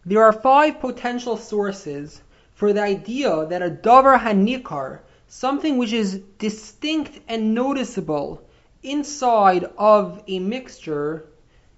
There are 5 potential sources for the idea that a davar hanikar, something which is distinct and noticeable inside of a mixture,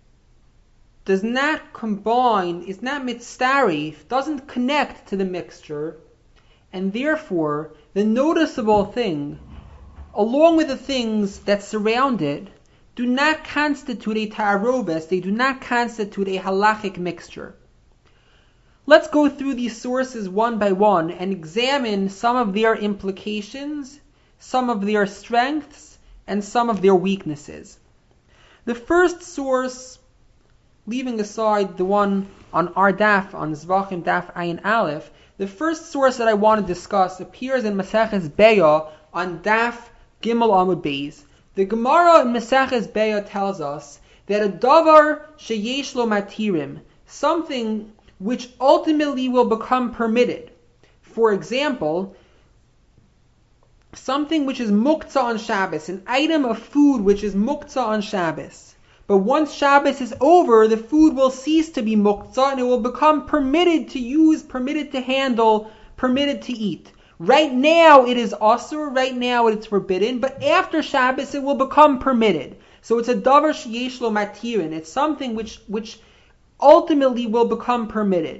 does not combine, is not mitzarif, doesn't connect to the mixture, and therefore the noticeable thing, along with the things that surround it, do not constitute a ta'aroves, they do not constitute a halachic mixture. Let's go through these sources one by one and examine some of their implications, some of their strengths, and some of their weaknesses. The first source, leaving aside the one on our daf, on Zvachim daf Ayin Aleph, the first source that I want to discuss appears in Maseches Beya on daf Gimel Amud Beis. The Gemara in Maseches Beya tells us that a davar sheyesh lo matirim, something which ultimately will become permitted. For example, something which is muktzah on Shabbos, an item of food which is muktzah on Shabbos. But once Shabbos is over, the food will cease to be muktzah and it will become permitted to use, permitted to handle, permitted to eat. Right now it is asur, right now it's forbidden, but after Shabbos it will become permitted. So it's a davar sheyesh lo matirin. It's something which ultimately will become permitted.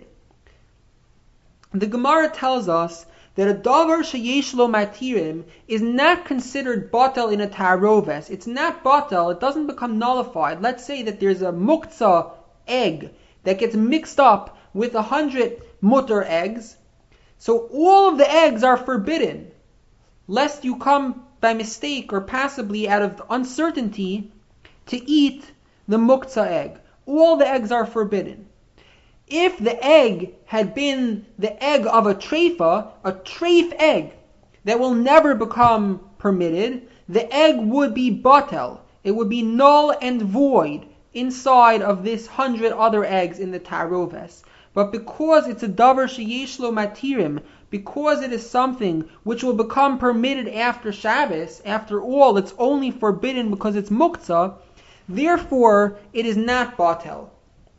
The Gemara tells us that a davar sheyesh lo matirim is not considered batel in a ta'aroves. It's not batel, it doesn't become nullified. Let's say that there's a muktzah egg that gets mixed up with 100 mutter eggs. So all of the eggs are forbidden, lest you come by mistake or passively out of uncertainty to eat the muktzah egg. All the eggs are forbidden. If the egg had been the egg of a treif egg that will never become permitted, the egg would be batel. It would be null and void inside of this 100 other eggs in the ta'aroves. But because it's a davar sheyesh lo matirim, because it is something which will become permitted after Shabbos, after all, it's only forbidden because it's muktzah, therefore it is not batel.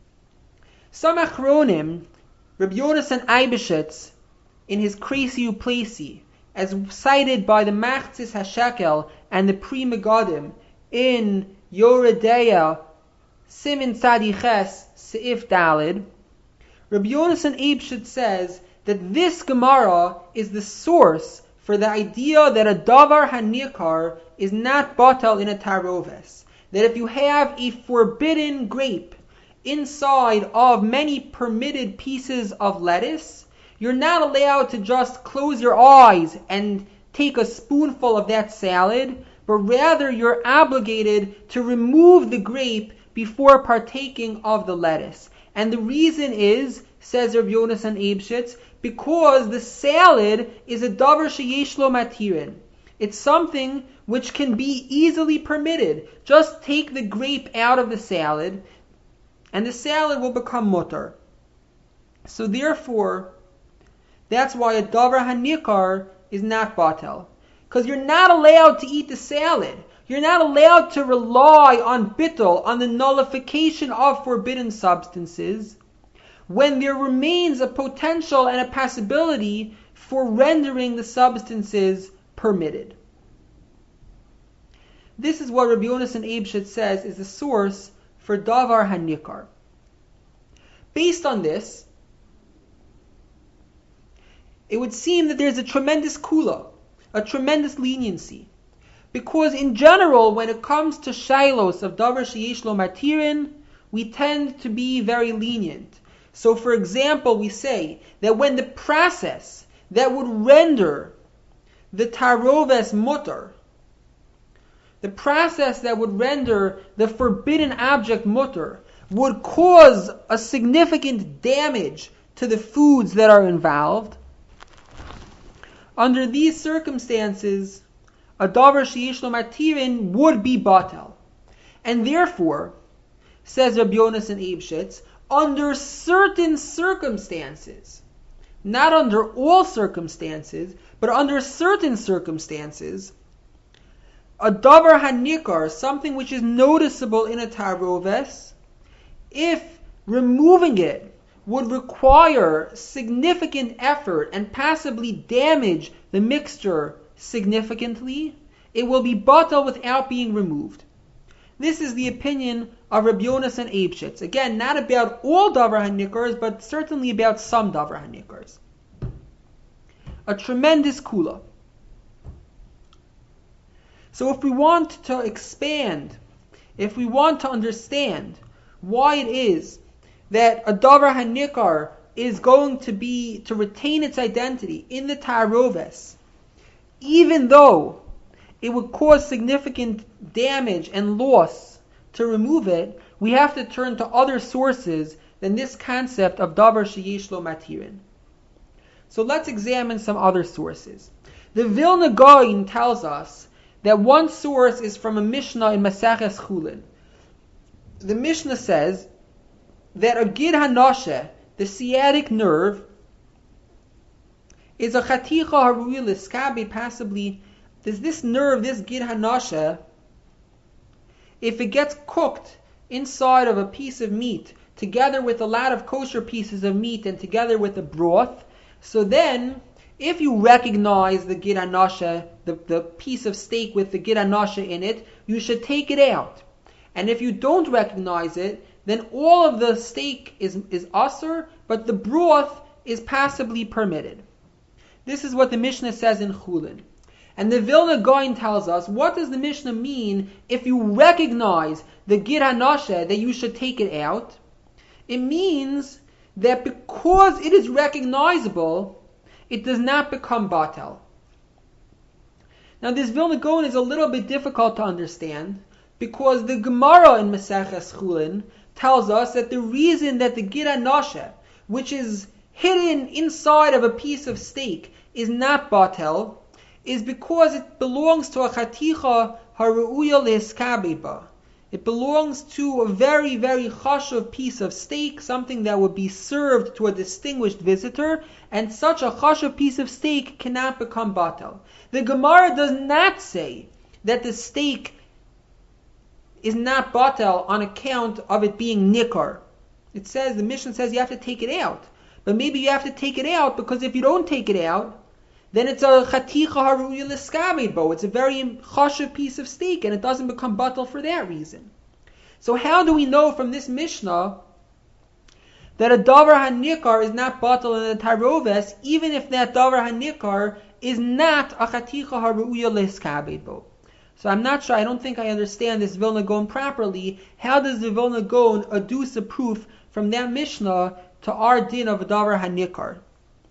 Some achronim, Rabbi Yonasan Eibeshitz, in his Kresi Uplesi, as cited by the Machzis HaShekel and the Pri Megadim in Yoredeya, Simin Tzadiches, Seif Dalid, Rabbi Yonasan Eibeshitz says that this Gemara is the source for the idea that a davar hanikar is not batel in a ta'aroves. That if you have a forbidden grape inside of many permitted pieces of lettuce, you're not allowed to just close your eyes and take a spoonful of that salad, but rather you're obligated to remove the grape before partaking of the lettuce. And the reason is, says Rabbi Yonasan Eibeshitz, because the salad is a davar sheyesh lo matirin. It's something which can be easily permitted. Just take the grape out of the salad, and the salad will become mutter. So therefore, that's why a davar hanikar is not batel. Because you're not allowed to eat the salad. You're not allowed to rely on bittul, on the nullification of forbidden substances, when there remains a potential and a possibility for rendering the substances permitted. This is what Rabbi Yonasan Eibeshitz says is the source for davar hanikar. Based on this, it would seem that there's a tremendous kula, a tremendous leniency. Because in general, when it comes to shailos of davar sheyesh lo matirin, we tend to be very lenient. So for example, we say that when the process that would render the ta'aroves mutter, the process that would render the forbidden object mutter, would cause a significant damage to the foods that are involved, under these circumstances, a davar sheyesh lo matirin would be batel. And therefore, says Rabbi Yonasan Eibeshitz, under certain circumstances, not under all circumstances, but under certain circumstances, a davar hanikar, something which is noticeable in a ta'aroves, if removing it would require significant effort and possibly damage the mixture significantly, it will be batal without being removed. This is the opinion of Rabbi Yonasan Eibshitz. Again, not about all davar hanikars, but certainly about some davar hanikars. A tremendous kula. So if we want to expand, if we want to understand why it is that a davar hanikar is going to retain its identity in the ta'aroves, even though it would cause significant damage and loss to remove it, we have to turn to other sources than this concept of davar sheyesh lo matirin. So let's examine some other sources. The Vilna Gaon tells us that one source is from a Mishnah in Maseches Chulin. The Mishnah says that a gid hanashe, the sciatic nerve, is a chaticha haruya liskabe, possibly. Does this nerve, this gid hanashe, if it gets cooked inside of a piece of meat, together with a lot of kosher pieces of meat and together with the broth, so then, if you recognize the gid hanashe, the piece of steak with the gid hanashe in it, you should take it out. And if you don't recognize it, then all of the steak is asur, but the broth is possibly permitted. This is what the Mishnah says in Chulin. And the Vilna Gaon tells us, what does the Mishnah mean if you recognize the gid hanashe, that you should take it out? It means that because it is recognizable, it does not become batel. Now this Vilna Gaon is a little bit difficult to understand, because the Gemara in Maseches Chulin tells us that the reason that the gid hanashe, which is hidden inside of a piece of steak, is not batel, is because it belongs to a chaticha haruya lehiskabeba. It belongs to a very, very chashuv piece of steak, something that would be served to a distinguished visitor, and such a chashuv piece of steak cannot become batel. The Gemara does not say that the steak is not batel on account of it being nikar. It says, the Mishnah says you have to take it out. But maybe you have to take it out because if you don't take it out, then it's a chaticha haruya liskabebo. It's a very chashuv piece of steak, and it doesn't become batel for that reason. So how do we know from this Mishnah that a davar hanikar is not batel in the taroves, even if that davar hanikar is not a chaticha haruya liskabebo? So I'm not sure, I don't think I understand this Vilna Gaon properly. How does the Vilna Gaon adduce a proof from that Mishnah to our din of a davar hanikar?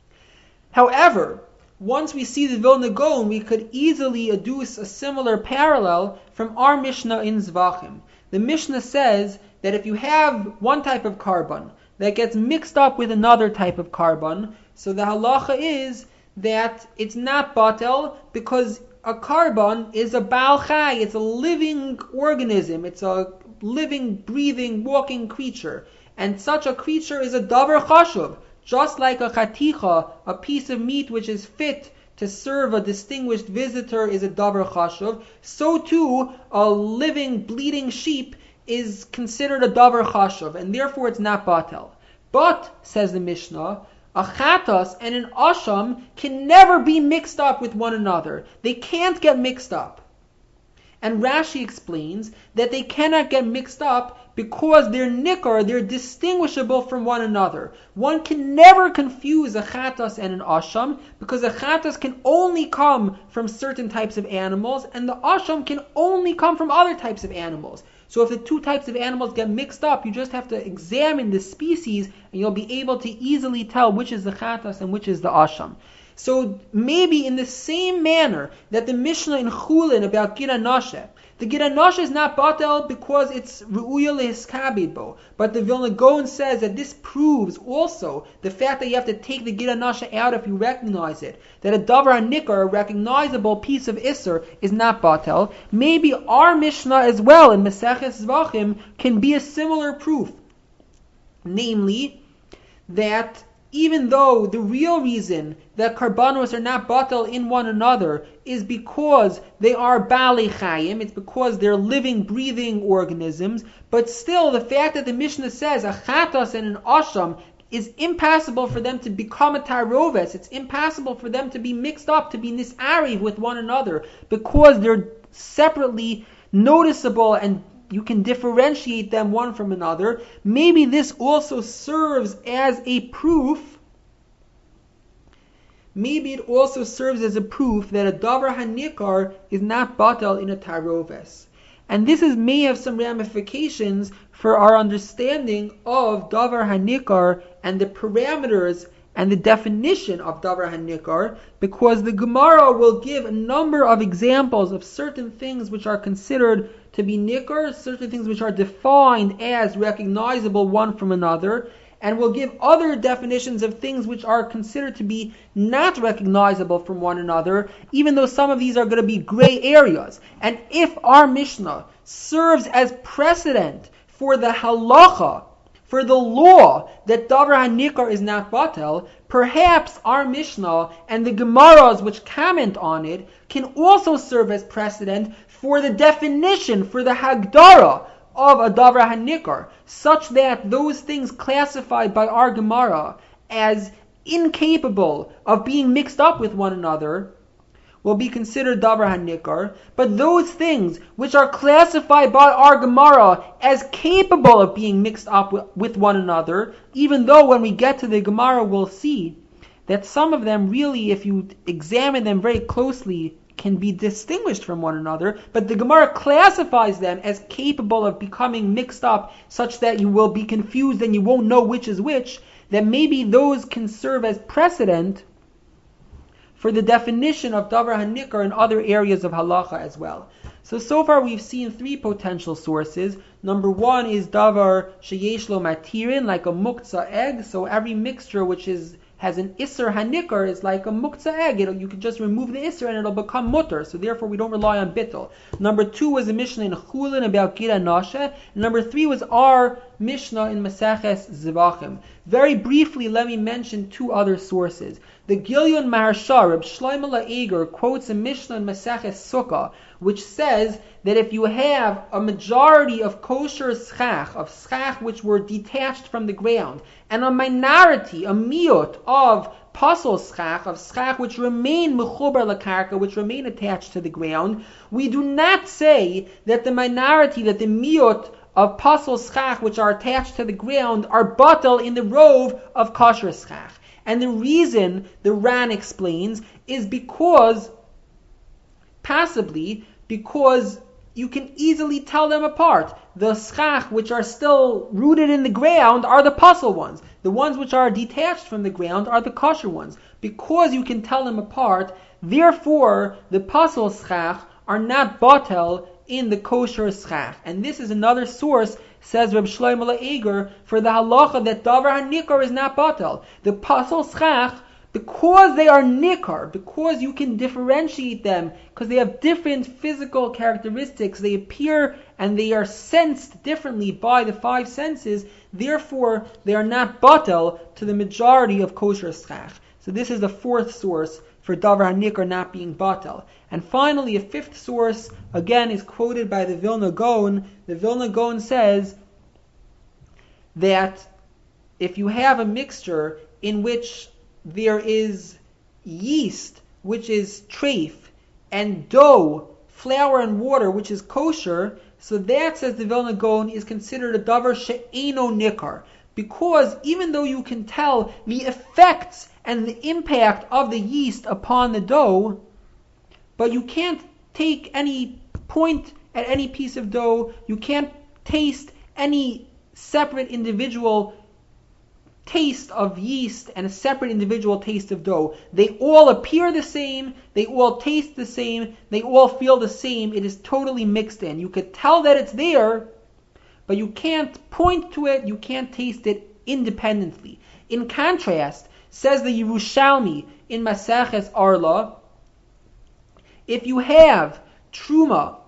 However, once we see the Vilna Gaon, we could easily adduce a similar parallel from our Mishnah in Zvachim. The Mishnah says that if you have one type of carbon that gets mixed up with another type of carbon, so the halacha is that it's not batel, because a carbon is a baal chai, it's a living organism, it's a living, breathing, walking creature, and such a creature is a davar chashuv. Just like a chaticha, a piece of meat which is fit to serve a distinguished visitor, is a davar chashuv, so too a living, bleeding sheep is considered a davar chashuv, and therefore it's not batel. But, says the Mishnah, a chatas and an asham can never be mixed up with one another. They can't get mixed up. And Rashi explains that they cannot get mixed up because they're nikar, they're distinguishable from one another. One can never confuse a chatas and an asham, because a chatas can only come from certain types of animals, and the asham can only come from other types of animals. So if the two types of animals get mixed up, you just have to examine the species, and you'll be able to easily tell which is the chatas and which is the asham. So maybe in the same manner that the Mishnah in Chulin about gid hanashe, the gid hanashe is not batel because it's ru'uya lehiskabebo. But the Vilna Gaon says that this proves also the fact that you have to take the gid hanashe out if you recognize it. That a davar hanikar, a recognizable piece of isser, is not batel. Maybe our Mishnah as well in Maseches Zvachim can be a similar proof. Namely, that even though the real reason that karbanos are not batel in one another is because they are baalei chayim, it's because they're living, breathing organisms, but still the fact that the Mishnah says a chatas and an asham is impossible for them to become a taroves. It's impossible for them to be mixed up, to be nisariv with one another, because they're separately noticeable and you can differentiate them one from another. Maybe this also serves as a proof. Maybe it also serves as a proof that a davar hanikar is not batal in a taroves. And this may have some ramifications for our understanding of davar hanikar and the parameters and the definition of davar hanikar, because the Gemara will give a number of examples of certain things which are considered to be nikar, certain things which are defined as recognizable one from another, and will give other definitions of things which are considered to be not recognizable from one another, even though some of these are going to be gray areas. And if our Mishnah serves as precedent for the halacha, for the law that davar hanikar is not batel, perhaps our Mishnah and the Gemaras which comment on it can also serve as precedent for the definition, for the hagdara of a davar hanikar, such that those things classified by our Gemara as incapable of being mixed up with one another will be considered davar hanikar, but those things which are classified by our Gemara as capable of being mixed up with one another, even though when we get to the Gemara we'll see that some of them really, if you examine them very closely, can be distinguished from one another, but the Gemara classifies them as capable of becoming mixed up such that you will be confused and you won't know which is which, that maybe those can serve as precedent for the definition of davar hanikar in other areas of halacha as well. So far we've seen three potential sources. Number one is davar sheyesh lo matirin, like a muktzah egg. So every mixture which has an isser hanikar is like a muktzah egg. You can just remove the isser and it'll become mutter. So therefore we don't rely on bittul. Number two was a Mishnah in Chulin about gira nashe. Number three was our Mishnah in Maseches Zivachim. Very briefly, let me mention two other sources. The Gilyon Maharsha, Reb Shlomo La'eger, quotes a Mishnah in Maseches Sukkah, which says that if you have a majority of kosher schach, of schach which were detached from the ground, and a minority, a miut, of pasol schach, of schach which remain mechubar lakarka, which remain attached to the ground, we do not say that the minority, that the miut of pasol schach which are attached to the ground are batal in the rove of kosher schach. And the reason, the Ran explains, is because you can easily tell them apart. The schach which are still rooted in the ground are the pasol ones. The ones which are detached from the ground are the kosher ones. Because you can tell them apart, therefore the pasol schach are not batel in the kosher schach. And this is another source, says Reb Shlomo La'eger, for the halacha that davar hanikar is not batel. The pasol schach, because they are nikar, because you can differentiate them, because they have different physical characteristics, they appear and they are sensed differently by the five senses, therefore they are not batel to the majority of kosher schach. So this is the fourth source for davar hanikar not being batel. And finally, a fifth source, again, is quoted by the Vilna Gaon. The Vilna Gaon says that if you have a mixture in which there is yeast, which is treif, and dough, flour and water, which is kosher, so that, says the Vilna Gaon, is considered a davar she'eno nikar. Because even though you can tell the effects and the impact of the yeast upon the dough, but you can't take any point at any piece of dough, you can't taste any separate individual taste of yeast and a separate individual taste of dough. They all appear the same, they all taste the same, they all feel the same. It is totally mixed in. You could tell that it's there, but you can't point to it, you can't taste it independently. In contrast, says the Yerushalmi in Maseches Arla, if you have truma,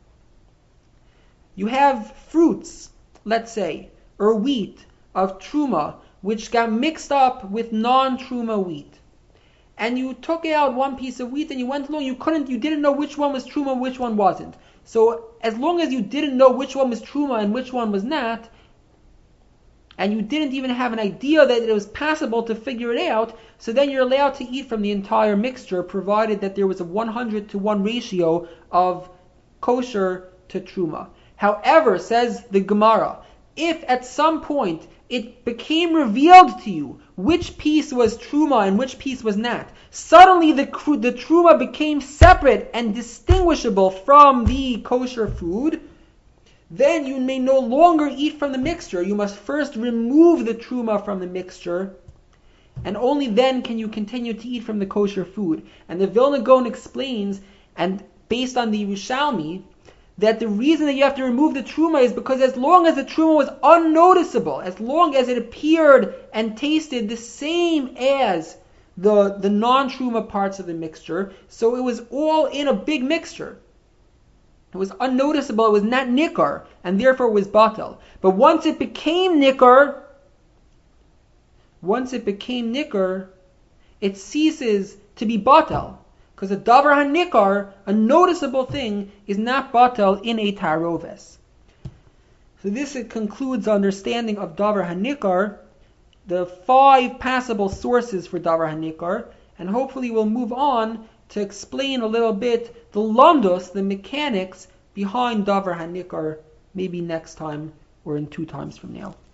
you have fruits, let's say, or wheat of truma, which got mixed up with non-truma wheat, and you took out one piece of wheat and you went along, you didn't know which one was truma, which one wasn't. So as long as you didn't know which one was truma and which one was not, and you didn't even have an idea that it was possible to figure it out, so then you're allowed to eat from the entire mixture, provided that there was a 100-to-1 ratio of kosher to truma. However, says the Gemara, if at some point it became revealed to you which piece was truma and which piece was not, suddenly the truma became separate and distinguishable from the kosher food, then you may no longer eat from the mixture. You must first remove the truma from the mixture, and only then can you continue to eat from the kosher food. And the Vilna Gaon explains, and based on the Yerushalmi, that the reason that you have to remove the truma is because as long as the truma was unnoticeable, as long as it appeared and tasted the same as the non-truma parts of the mixture, so it was all in a big mixture. It was unnoticeable, it was not nikar, and therefore it was batal. But once it became nikar, it ceases to be batal. Because a davar hanikar, a noticeable thing, is not batal in a taroves. So this concludes understanding of davar hanikar, the 5 passable sources for davar hanikar, and hopefully we'll move on to explain a little bit the lamdos, the mechanics behind davar hanikar, maybe next time or in 2 times from now.